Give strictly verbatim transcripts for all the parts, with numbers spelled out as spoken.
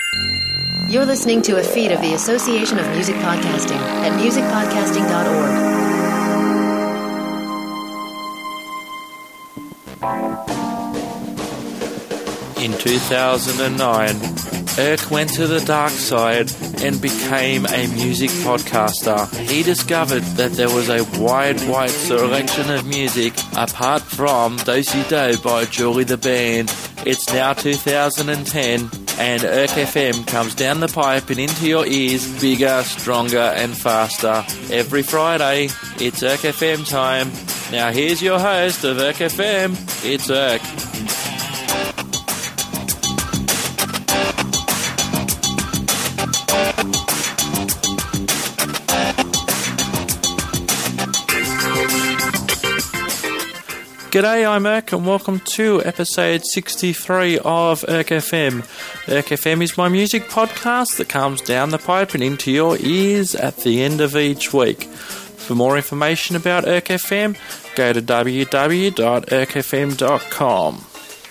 You're listening to a feed of the Association of Music Podcasting at music podcasting dot org. In two thousand nine, Irk went to the dark side and became a music podcaster. He discovered that there was a wide, wide selection of music apart from Do-Si Do by Julie the Band. It's now two thousand ten and Irk F M comes down the pipe and into your ears bigger, stronger and faster. Every Friday, it's Irk F M time. Now here's your host of Irk F M, it's Irk. G'day, I'm Irk and welcome to episode sixty-three of Irk F M. Irk F M is my music podcast that comes down the pipe and into your ears at the end of each week. For more information about Irk F M, go to w w w dot irk f m dot com.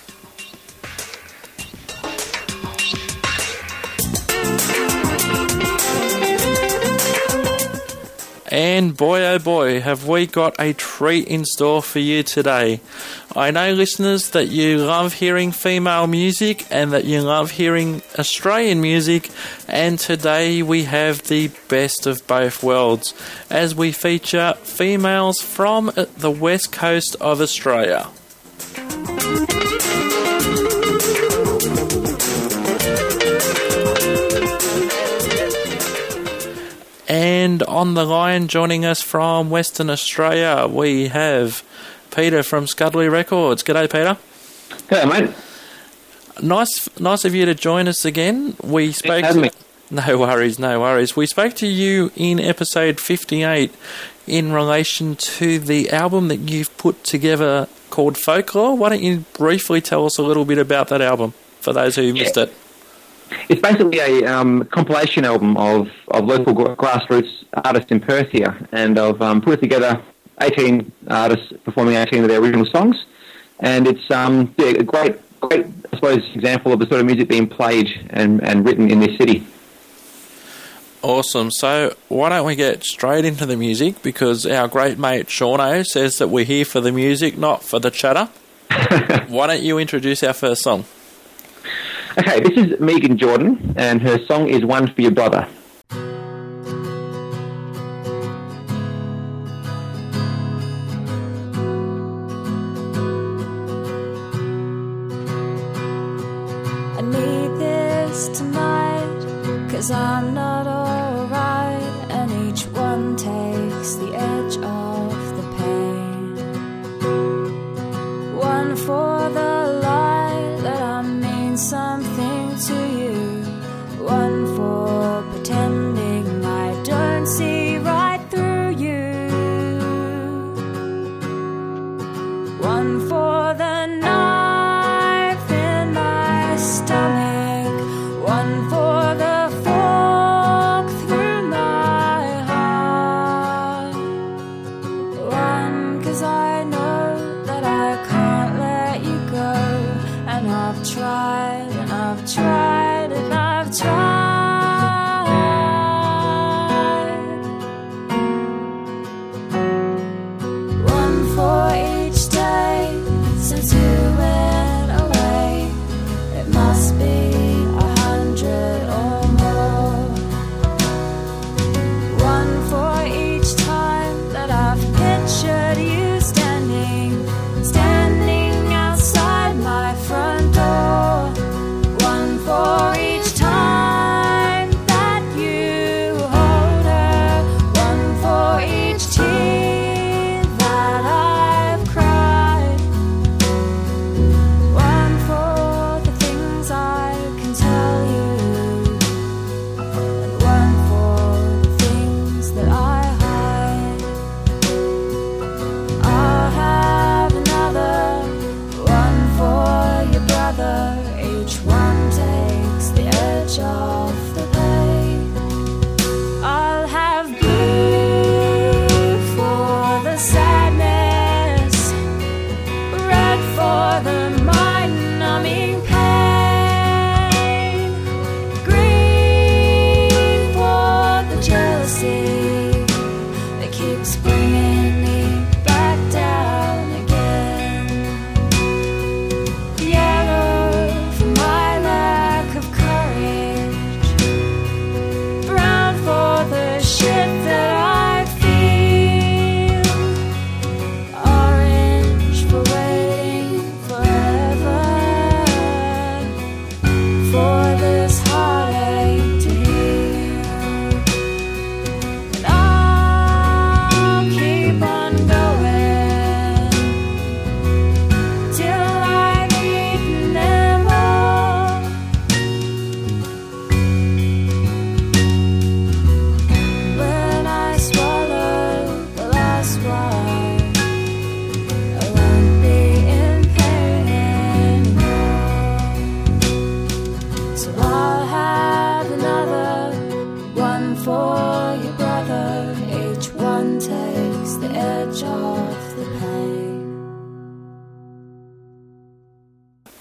And boy oh boy, have we got a treat in store for you today. I know, listeners, that you love hearing female music and that you love hearing Australian music, and today we have the best of both worlds as we feature females from the west coast of Australia. And on the line, joining us from Western Australia, we have Peter from Scudley Records. G'day, Peter. Hello, mate. Nice, nice of you to join us again. We spoke. Thanks for having me. No worries, no worries. We spoke to you in episode fifty-eight in relation to the album that you've put together called Folklore. Why don't you briefly tell us a little bit about that album for those who missed Yeah. it? It's basically a um, compilation album of, of local gra- grassroots artists in Perth here, and I've um, put together eighteen artists performing eighteen of their original songs, and it's um, yeah, a great, great, I suppose, example of the sort of music being played and, and written in this city. Awesome. So why don't we get straight into the music, because our great mate Shauno says that we're here for the music, not for the chatter. Why don't you introduce our first song? Okay, this is Megan Jordan, and her song is One for Your Brother. I need this tonight, 'cause I'm not alright, and each one takes the edge off the pain. One for the lie that I mean something to you, one for pretending I don't see right through you, one for the knife in my stomach, one for the fork through my heart, one 'cause I know that I can't let you go, and I've tried and I've tried and I've tried. One for each day since you went away. It must be a hundred or more. One for each time that I've pictured you standing, standing outside my front door. One for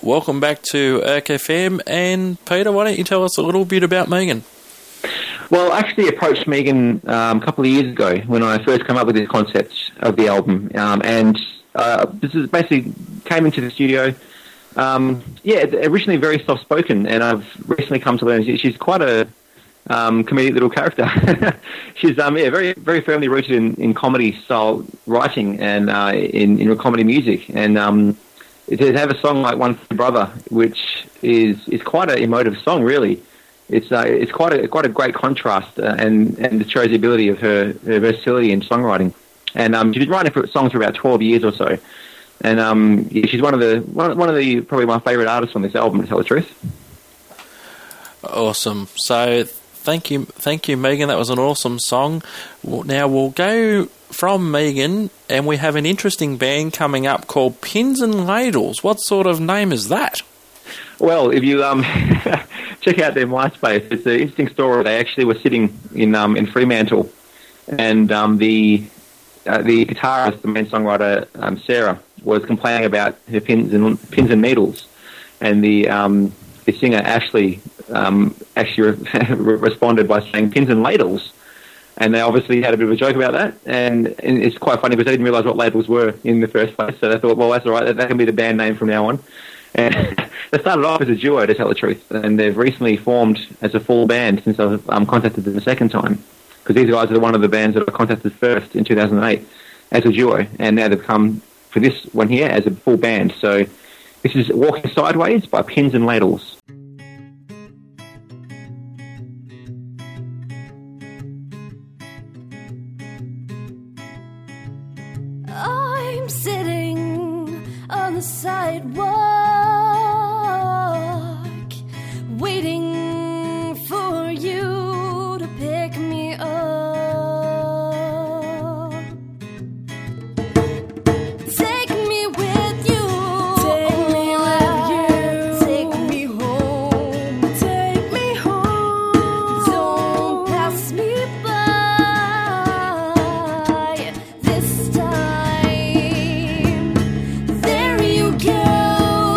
welcome back to E R C F M. And Peter, why don't you tell us a little bit about Megan? Well, I actually approached Megan um, a couple of years ago when I first came up with this concept of the album, um, and uh, this is basically came into the studio. Um, yeah, originally very soft-spoken, and I've recently come to learn she's quite a um, comedic little character. She's um, yeah, very very firmly rooted in, in comedy-style writing and uh, in, in comedy music, and um, to have a song like One for Your Brother, which is is quite an emotive song, really. It's uh, it's quite a quite a great contrast, uh, and and it shows the ability of her, her versatility in songwriting. And um, she's been writing for songs for about twelve years or so. And um, yeah, she's one of the one, one of the probably my favourite artists on this album, to tell the truth. Awesome. So thank you, thank you, Megan. That was an awesome song. Now we'll go from Megan, and we have an interesting band coming up called Pins and Ladles. What sort of name is that? Well, if you um, check out their MySpace, it's an interesting story. They actually were sitting in um, in Fremantle, and um, the uh, the guitarist, the main songwriter um, Sarah, was complaining about her pins and pins and needles, and the um, the singer Ashley um, actually re- responded by saying pins and ladles, and they obviously had a bit of a joke about that, and, and it's quite funny because they didn't realise what ladles were in the first place, so they thought, well, that's all right, that, that can be the band name from now on. And they started off as a duo, to tell the truth, and they've recently formed as a full band since I've um, contacted them the second time, because these guys are one of the bands that I contacted first in two thousand eight as a duo, and now they've come for this one here as a full band. So this is Walking Sideways by Pins and Ladles. I'm sitting on the sidewalk, waiting for you to pick me up. Take me with you. Take me with you. Take me home. Take me home. Don't pass me by this time. There you go.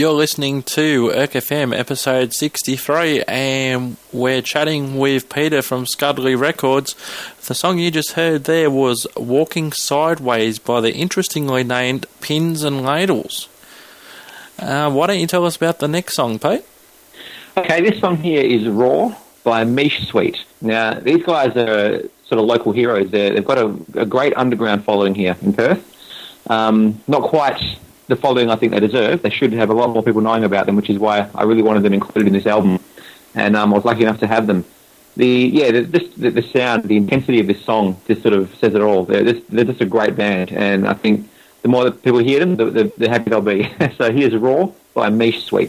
You're listening to E R C F M episode sixty-three, and we're chatting with Peter from Scudley Records. The song you just heard there was Walking Sideways by the interestingly named Pins and Ladles. Uh, why don't you tell us about the next song, Pete? Okay, this song here is Raw by Mish Sweet. Now, these guys are sort of local heroes. They're, they've got a, a great underground following here in Perth. Um, not quite the following I think they deserve. They should have a lot more people knowing about them, which is why I really wanted them included in this album. And um, I was lucky enough to have them. The yeah, the, this, the, the sound, the intensity of this song just sort of says it all. They're just, they're just a great band, and I think the more that people hear them, the, the, the happier they'll be. So here's Raw by Mish Sweet.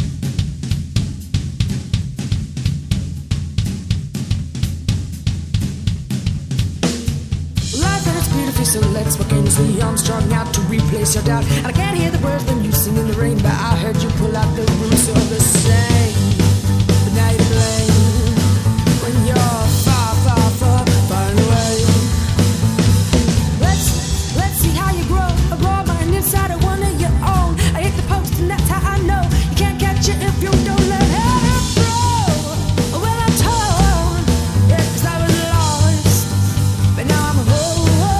So let's begin. So I'm strung out to replace your doubt. And I can't hear the words when you sing in the rain, but I heard you pull out the roots of the same. But now you blame when you're far, far, far, far away. Let's let's see how you grow. A raw mind inside of one of your own. I hit the post and that's how I know you can't catch it if you don't let it flow. Well, I'm told, yeah, 'cause I was lost, but now I'm home.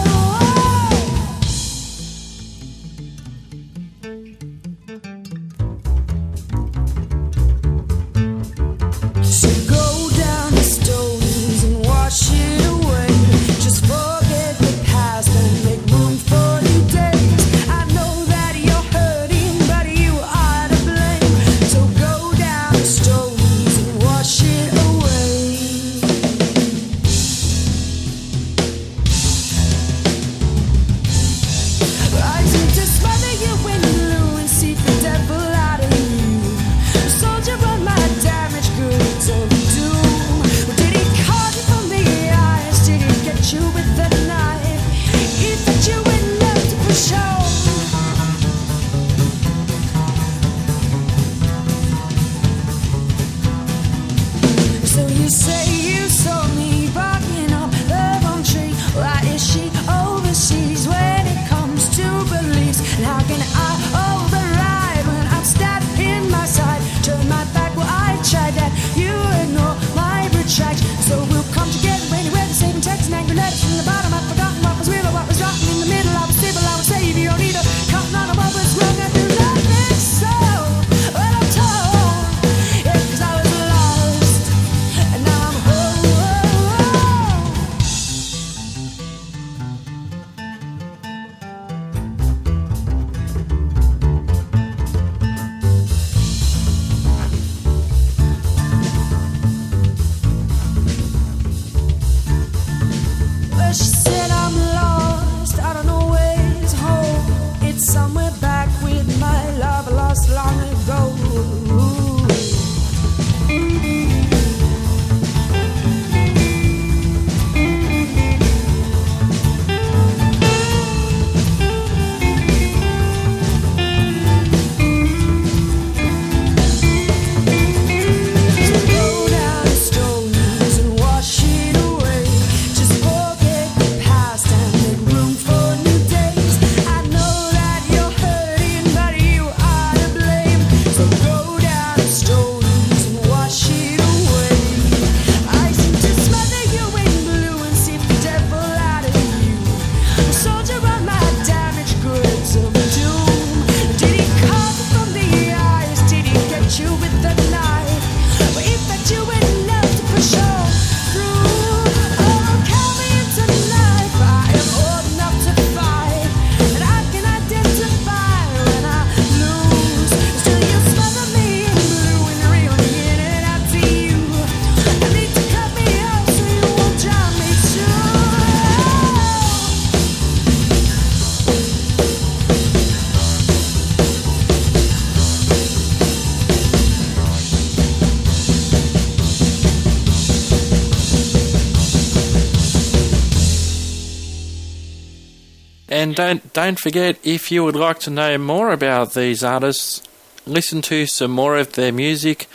And don't don't forget, if you would like to know more about these artists, listen to some more of their music,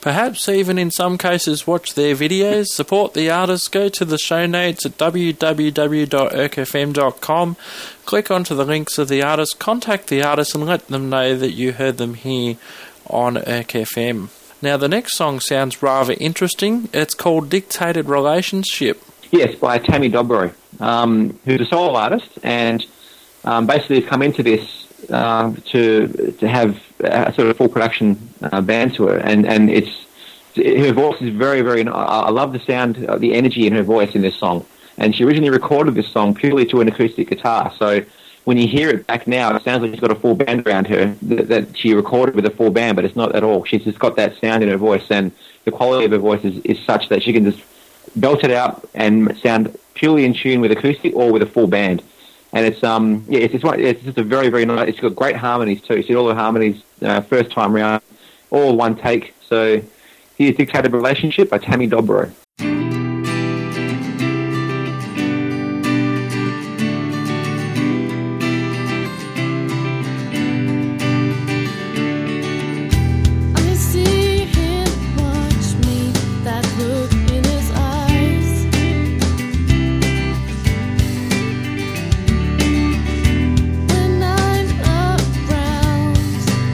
perhaps even in some cases watch their videos, support the artists, go to the show notes at w w w dot e r c f m dot com, click onto the links of the artists, contact the artists and let them know that you heard them here on E R C F M. Now the next song sounds rather interesting. It's called Dictated Relationship. Yes, by Tammy Dobro, um, who's a solo artist and um, basically has come into this uh, to to have a sort of full production uh, band to her, and and it's her voice is very very. I love the sound, uh, the energy in her voice in this song. And she originally recorded this song purely to an acoustic guitar. So when you hear it back now, it sounds like she's got a full band around her that, that she recorded with a full band, but it's not at all. She's just got that sound in her voice, and the quality of her voice is, is such that she can just belt it out and sound purely in tune with acoustic or with a full band. And it's um yeah it's just one, it's just a very very nice. It's got great harmonies too. She did all the harmonies uh, first time round, all one take. So here's Dictated Relationship by Tammy Dobro.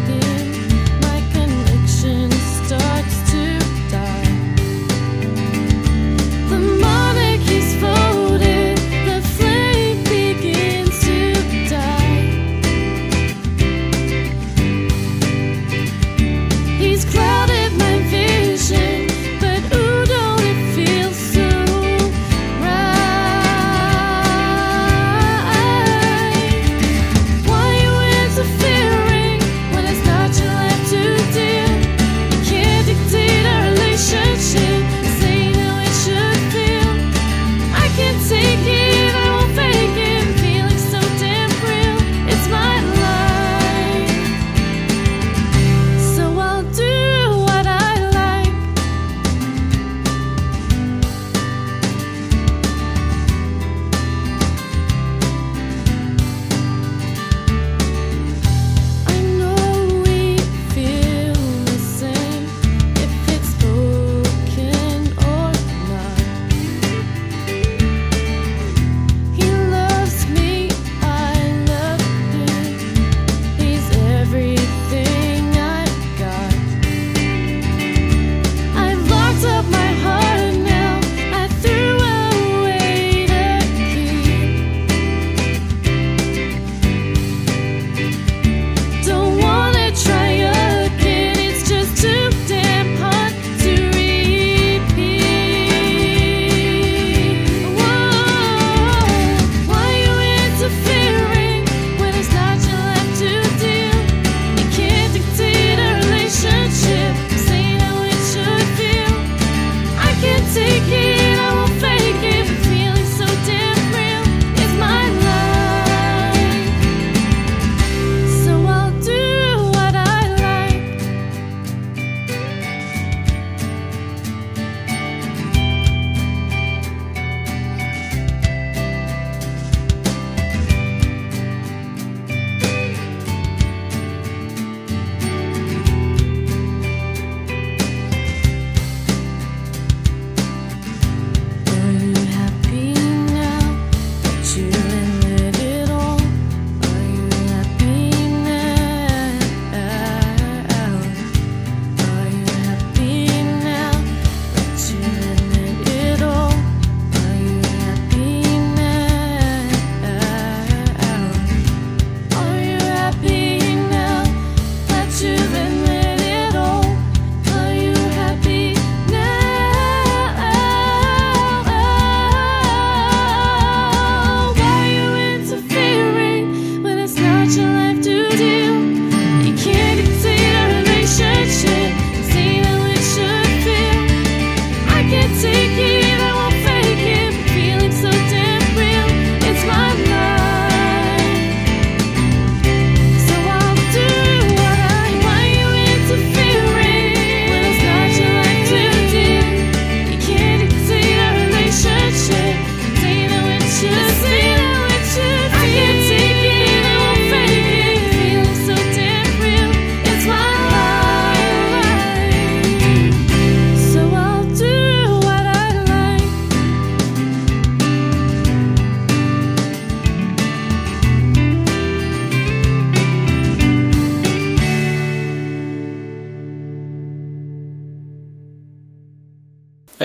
Starts to die.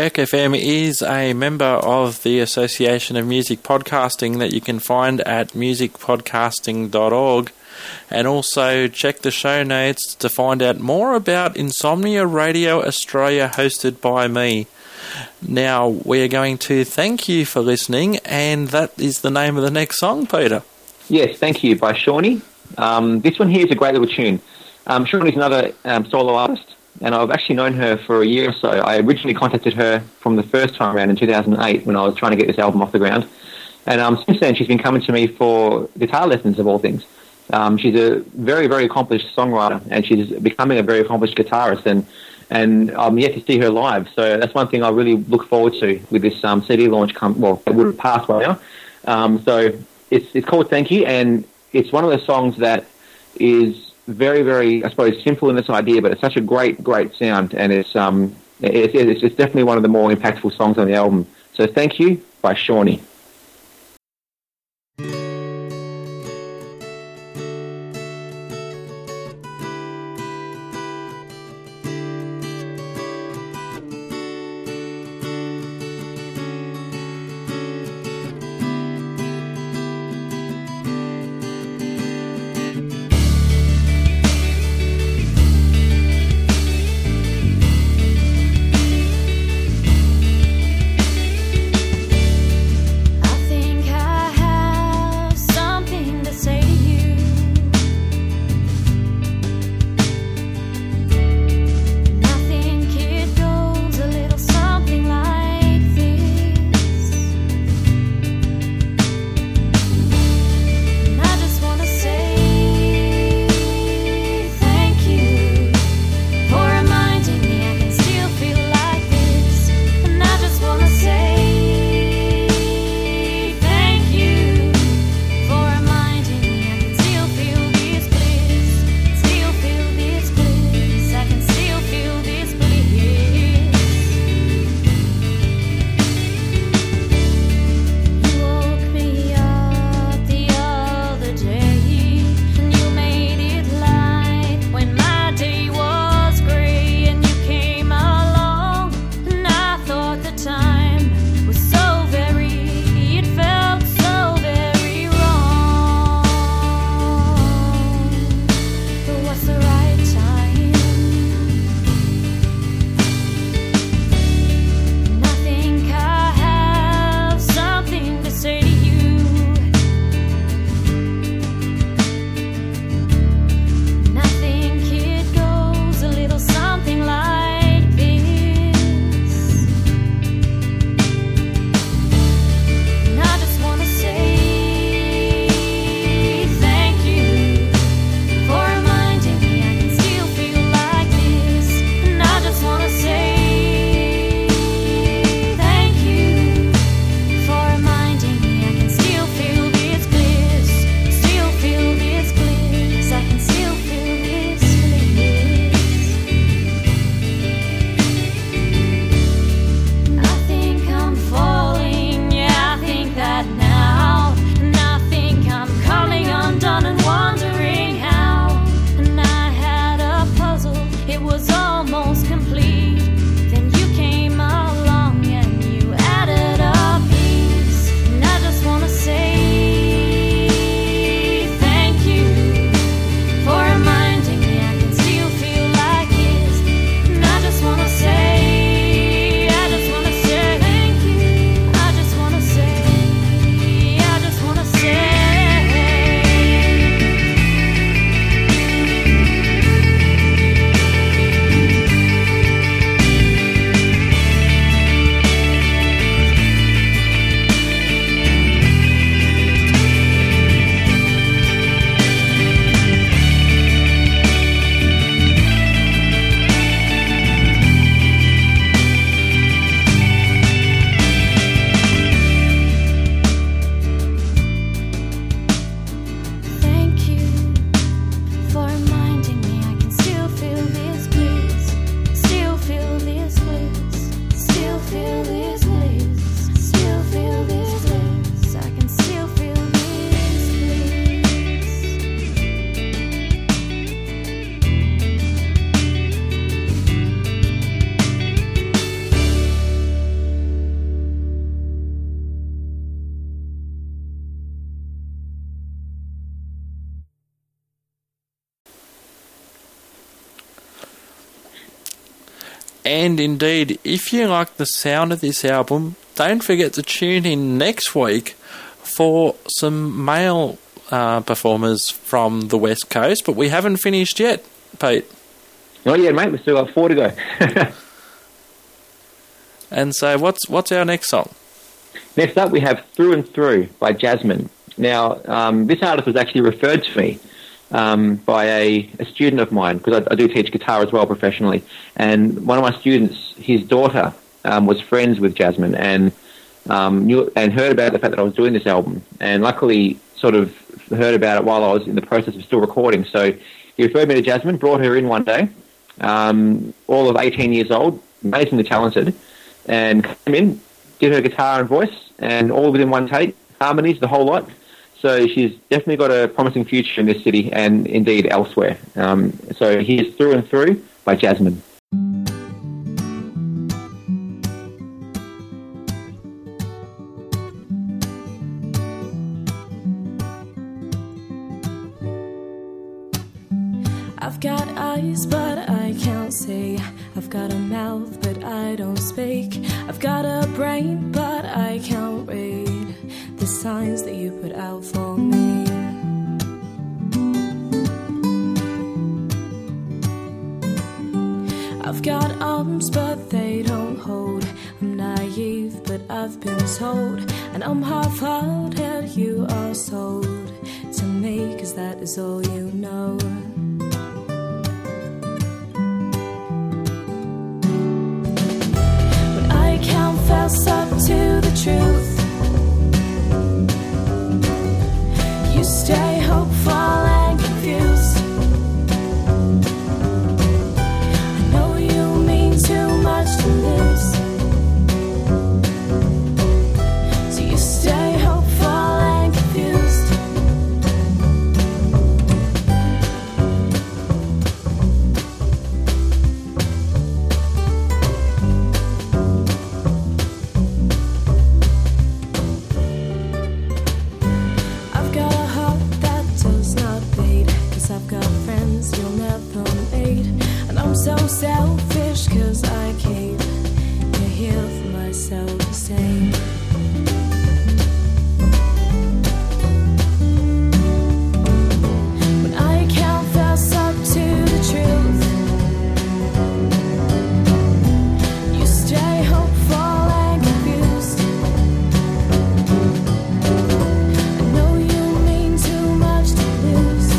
Erk F M is a member of the Association of Music Podcasting that you can find at music podcasting dot org. And also check the show notes to find out more about Insomnia Radio Australia, hosted by me. Now, we are going to thank you for listening, and that is the name of the next song, Peter. Yes, Thank You by Shawnee. Um, this one here is a great little tune. Um, Shawnee's another um, solo artist, and I've actually known her for a year or so. I originally contacted her from the first time around in two thousand eight when I was trying to get this album off the ground. And um, since then, she's been coming to me for guitar lessons, of all things. Um, she's a very, very accomplished songwriter, and she's becoming a very accomplished guitarist, and and I'm yet to see her live. So that's one thing I really look forward to with this um, C D launch. Come, well, it would have passed by now. Um, so it's it's called Thank You, and it's one of those songs that is very, very, I suppose, simple in its idea, but it's such a great, great sound, and it's um, it's, it's, it's definitely one of the more impactful songs on the album. So Thank You by Shawnee. And indeed, if you like the sound of this album, don't forget to tune in next week for some male uh, performers from the West Coast. But we haven't finished yet, Pete. Not yet, mate. We've still got four to go. And so what's what's our next song? Next up, we have Through and Through by Jasmine. Now, um, this artist was actually referred to me um, by a, a student of mine, because I, I do teach guitar as well professionally. And one of my students, his daughter, um, was friends with Jasmine and um, knew and heard about the fact that I was doing this album. And luckily, sort of heard about it while I was in the process of still recording. So he referred me to Jasmine, brought her in one day, um, all of eighteen years old, amazingly talented, and came in, did her guitar and voice, and all within one take, harmonies, the whole lot. So she's definitely got a promising future in this city and indeed elsewhere. Um, so here's Through and Through by Jasmine. I've got eyes, but I can't see. I've got a mouth, but I don't speak. I've got a brain, but I can't read the signs that you put out for me. I've got arms, but they don't hold. I'm naive, but I've been told. And I'm half-hearted, you are sold to me, 'cause that is all you know. Fess up to the truth. You stay hopeful and confused. I know you mean too much to lose, so you stay hopeful and confused. So selfish, 'cause I keep you here for myself the same. When I can't fess up to the truth, you stay hopeful and confused. I know you mean too much to lose,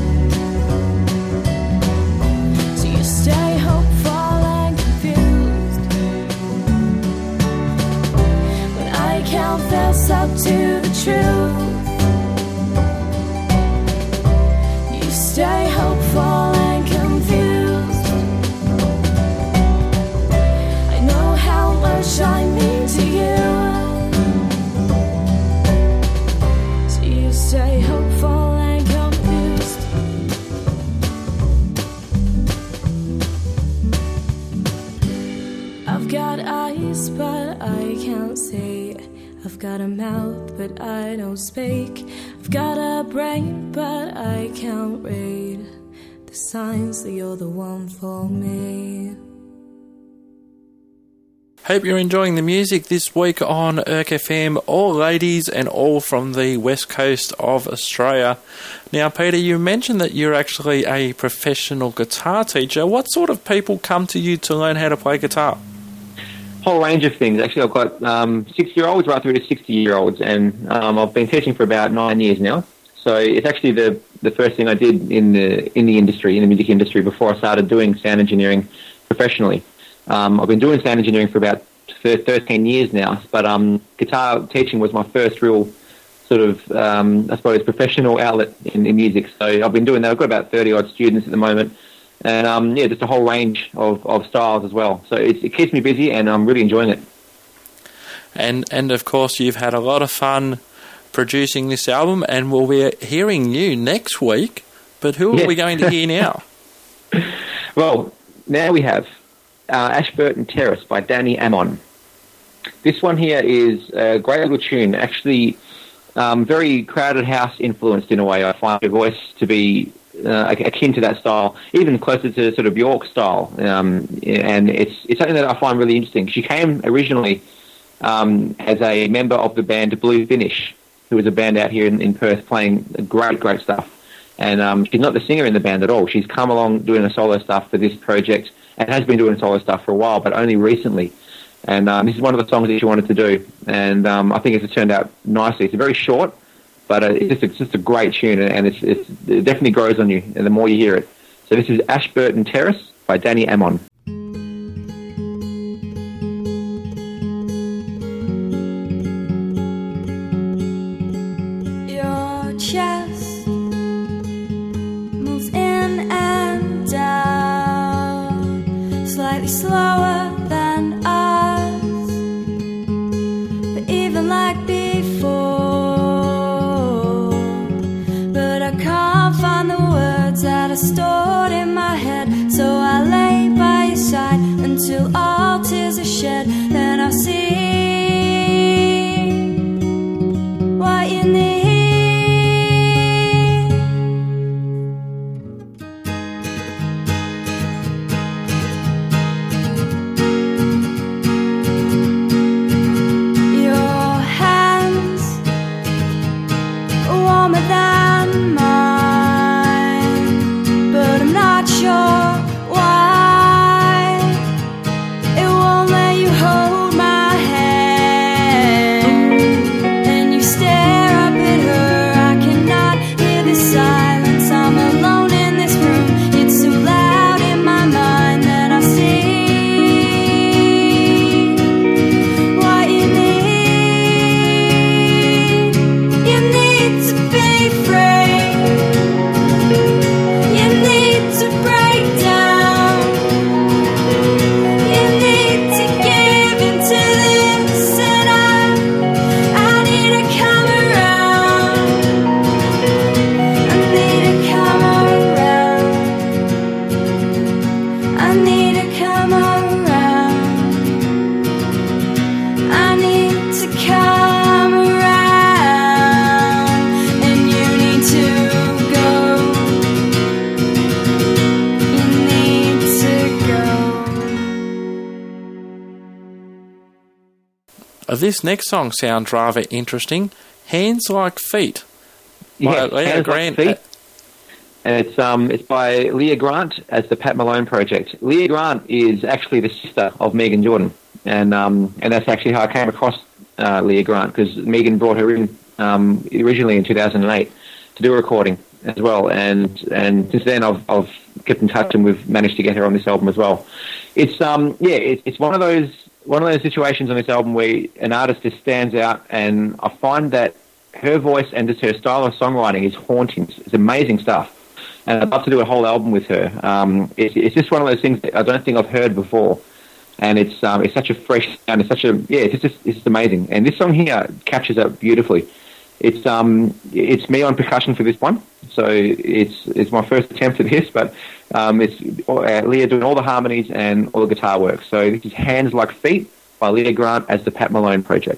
so you stay hopeful and confused. When I can't fess up to the truth, you stay hopeful and confused. I know how much I mean to you, so you stay hopeful and confused. I've got eyes, but I can't see. I've got a mouth, but I don't speak. I've got a brain, but I can't read the signs that you're the one for me. Hope you're enjoying the music this week on E R C F M, all ladies and all from the west coast of Australia. Now, Peter, you mentioned that you're actually a professional guitar teacher. What sort of people come to you to learn how to play guitar? Whole range of things. Actually, I've got um, six-year-olds right through to sixty-year-olds, and um, I've been teaching for about nine years now. So it's actually the the first thing I did in the in the industry, in the music industry, before I started doing sound engineering professionally. Um, I've been doing sound engineering for about thirteen years now, but um, guitar teaching was my first real sort of, um, I suppose, professional outlet in, in music. So I've been doing that. I've got about thirty-odd students at the moment. And, um, yeah, just a whole range of, of styles as well. So it, it keeps me busy, and I'm really enjoying it. And, and of course, you've had a lot of fun producing this album, and we'll be hearing you next week. But who yeah. are we going to hear now? Well, now we have uh, Ashburton Terrace by Danny Ammon. This one here is a great little tune. Actually, um, very Crowded House influenced in a way. I find her voice to be uh, akin to that style, even closer to sort of Bjork style. Um, and it's it's something that I find really interesting. She came originally um, as a member of the band Blue Finish, who was a band out here in, in Perth playing great, great stuff. And um, she's not the singer in the band at all. She's come along doing a solo stuff for this project and has been doing solo stuff for a while, but only recently. And um, this is one of the songs that she wanted to do. And um, I think it's turned out nicely. It's very short, but uh, it's, just, it's just a great tune, and it's, it's, it definitely grows on you, and the more you hear it. So this is Ashburton Terrace by Danny Amon. Your chest moves in and down, slightly slower than us, but even like before. But I can't find the words that are stored in my head, so I lay by your side until all tears are shed. Then I'll see what you need. This next song sounds rather interesting. Hands Like Feet. Yeah, by Leah Hands Grant. Like Feet. And it's um it's by Leah Grant as the Pat Malone project. Leah Grant is actually the sister of Megan Jordan, and um and that's actually how I came across uh, Leah Grant, because Megan brought her in um originally in two thousand eight to do a recording as well, and and since then I've I've kept in touch and we've managed to get her on this album as well. It's um yeah it's it's one of those. One of those situations on this album where an artist just stands out, and I find that her voice and just her style of songwriting is haunting. It's amazing stuff, and I'd love to do a whole album with her. Um, it's, it's just one of those things that I don't think I've heard before, and it's um, it's such a fresh sound. It's such a yeah, it's just it's just amazing. And this song here captures that beautifully. It's um it's me on percussion for this one, so it's it's my first attempt at this, but um, it's uh, Leah doing all the harmonies and all the guitar work. So this is Hands Like Feet by Leah Grant as the Pat Malone project.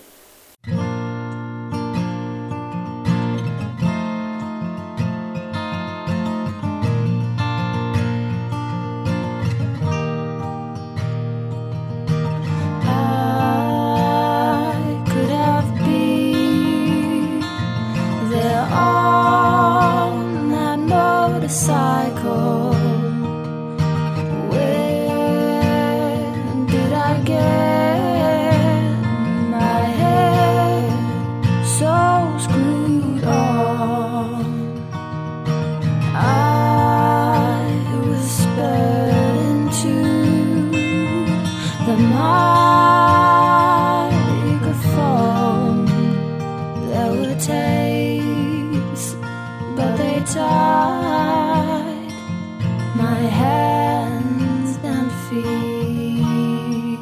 Cycle. When did I get my head so screwed on? I whispered into the microphone. There were tapes, but they tied my hands and feet.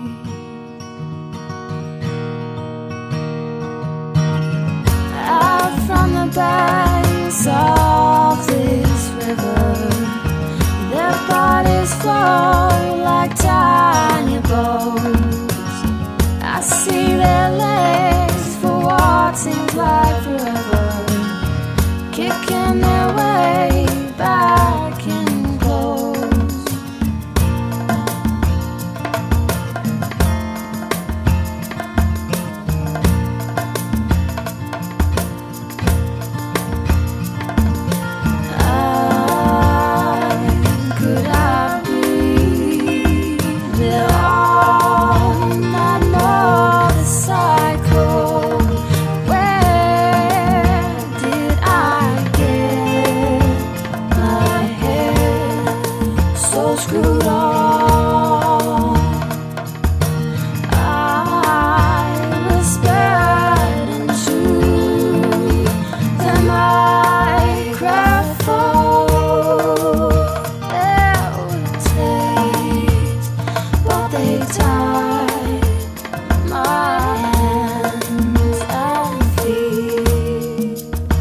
Out from the banks of this river, their bodies flow like tiny boats. I see their legs for what seems like forever, kicking their way back screwed on. I was spared into the microphone. There were tapes, but they tied my hands and feet.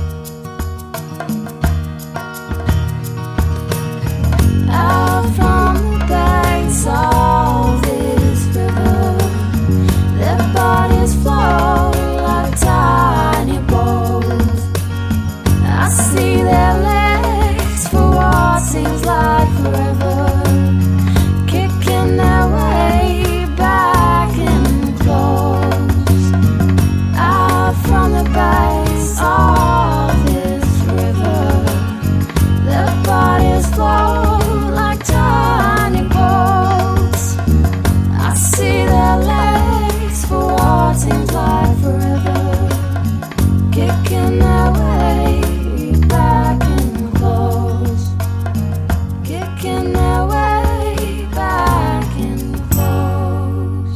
Out from the banks of this river, their bodies flow like tiny boats. I see their legs for what seems like forever, kicking their way back in close. Out from the banks of this river, their bodies flow like tiny boats. I see their legs for what seems like forever, kicking their way back in close, kicking their way back in close.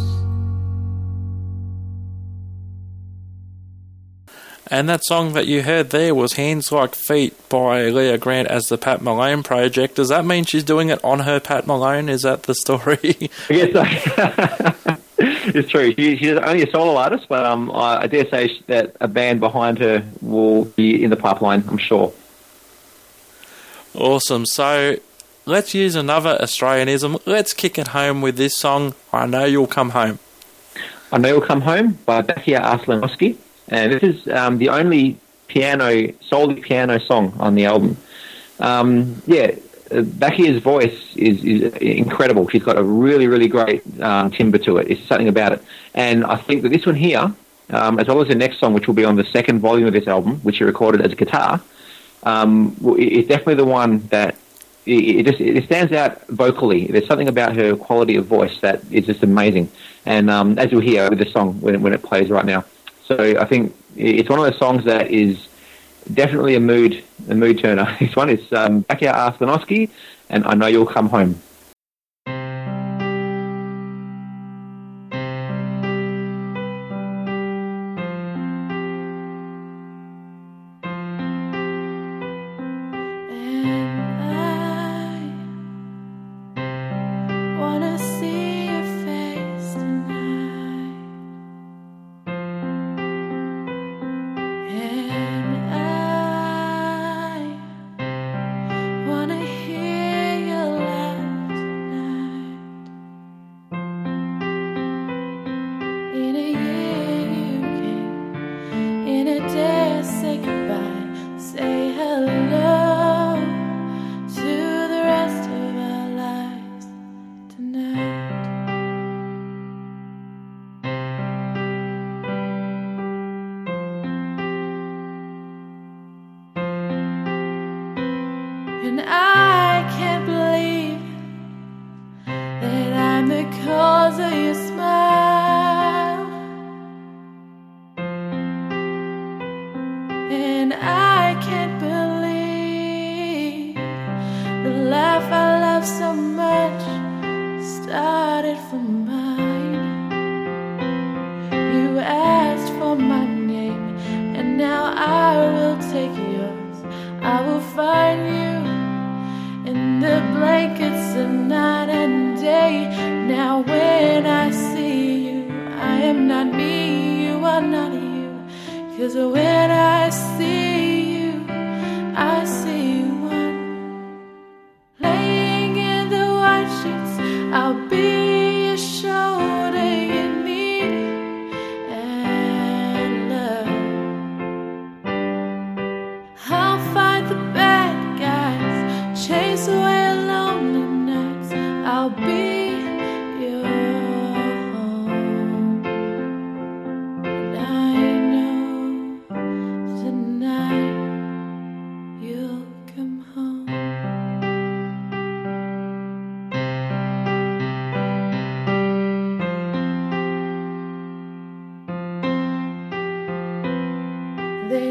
And that song that you heard there was Hands Like Feet by Leah Grant as the Pat Malone Project. Does that mean she's doing it on her Pat Malone? Is that the story? Yes, it's true. She, she's only a solo artist, but um, I, I dare say that a band behind her will be in the pipeline, I'm sure. Awesome. So let's use another Australianism. Let's kick it home with this song, I Know You'll Come Home. I Know You'll Come Home by Bakia Arslanowski, and this is um, the only piano, solely piano song on the album. Um, yeah, uh, Bakia's voice is, is incredible. She's got a really, really great um, timbre to it. It's something about it. And I think that this one here, um, as well as the next song, which will be on the second volume of this album, which she recorded as a guitar, um, is definitely the one that it, it just it stands out vocally. There's something about her quality of voice that is just amazing. And um, as you'll hear with the song when, when it plays right now. So I think it's one of those songs that is definitely a mood a mood turner. This one is um, Bakia Arslanowski, and I Know You'll Come Home. Wanna see your face tonight, and I wanna hear your laugh tonight. In a year you came, in a day I say goodbye, say hello to the rest of our lives tonight. And I can't believe that I'm the cause of your smile, and I can't believe the laugh I love so much started from mine. You asked for my name, and now I will take yours. I will find you in the blankets of night and day. Now when I see you, I am not me, you are not you. 'Cause when I see you, I see one laying in the white sheets. I'll be your shoulder you need and love. I'll fight the bad guys, chase away lonely nights. I'll be your home. And I know tonight you'll come home. They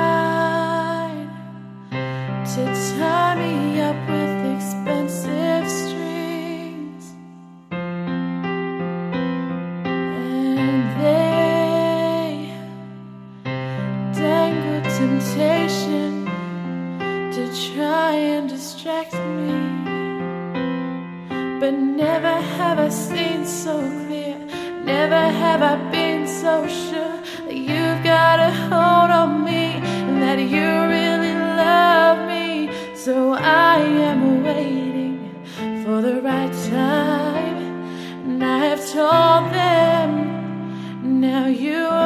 tried to tie me up with expensive distract me. But never have I seen so clear, never have I been so sure that you've got a hold on me and that you really love me. So I am waiting for the right time, and I have told them, now you are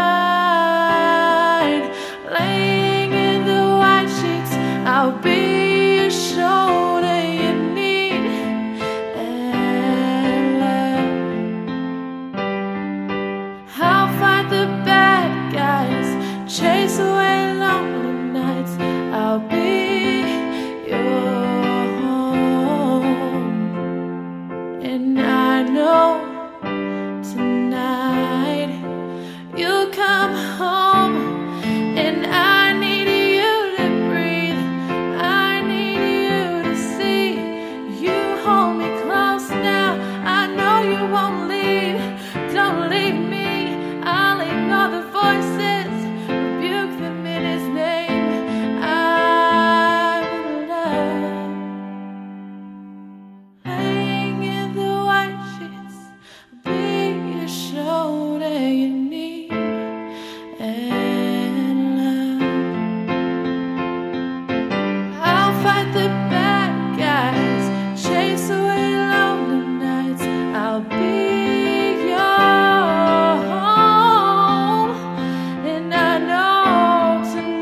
mine. Laying in the white sheets, I'll be your shoulder you need and love. I'll fight the bad guys, chase away lonely nights. I'll be your home, and I know tonight you'll come home, and I need you to breathe, I need you to see. You hold me close now, I know you won't leave. Don't leave me, I'll ignore the voices, rebuke them in his name. I'm in love. Laying in the white sheets, be your shoulder you need and love. I'll fight the bad guys, chase away lonely nights. I'll be your home, and I know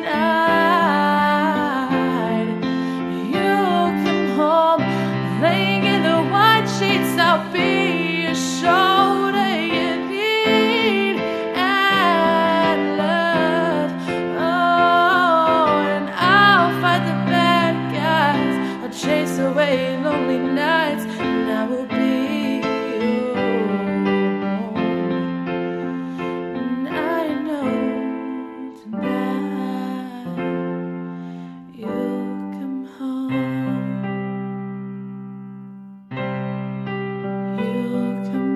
tonight you'll come home. Laying in the white sheets, I'll be your shoulder you need and love. Oh, and I'll fight the bad guys, I'll chase away lonely nights, and I will be your home. And I know tonight you'll come home. You'll come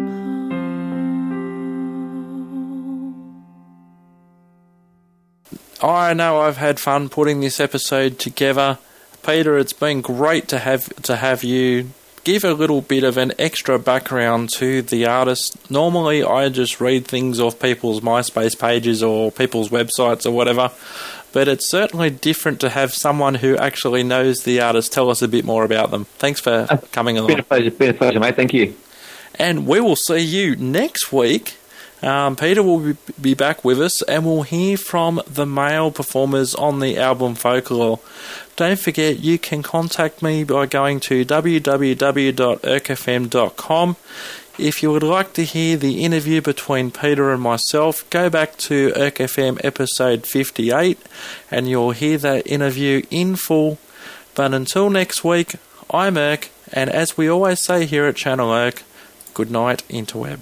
home. I know I've had fun putting this episode together. Peter, it's been great to have to have you give a little bit of an extra background to the artist. Normally I just read things off people's MySpace pages or people's websites or whatever, but it's certainly different to have someone who actually knows the artist tell us a bit more about them. Thanks for coming along. Been a pleasure, been a pleasure, mate. Thank you. And we will see you next week. Um, Peter will be, be back with us, and we'll hear from the male performers on the album Folklore. Don't forget, you can contact me by going to w w w dot erk f m dot com. If you would like to hear the interview between Peter and myself, go back to Erk F M episode fifty-eight, and you'll hear that interview in full. But until next week, I'm Erk, and as we always say here at Channel Erk, good night, interweb.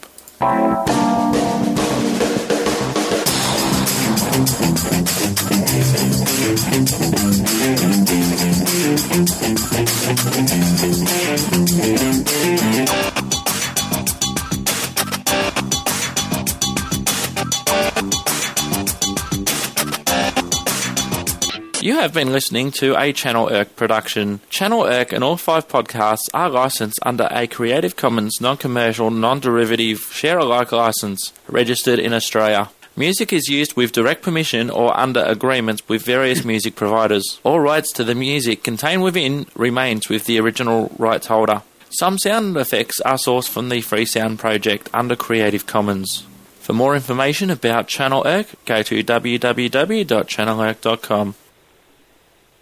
You have been listening to a Channel Erk production. Channel Erk and all five podcasts are licensed under a Creative Commons non-commercial, non-derivative, share-alike license, registered in Australia. Music is used with direct permission or under agreements with various music providers. All rights to the music contained within remains with the original rights holder. Some sound effects are sourced from the Free Sound Project under Creative Commons. For more information about Channel Erk, go to w w w dot channel erk dot com.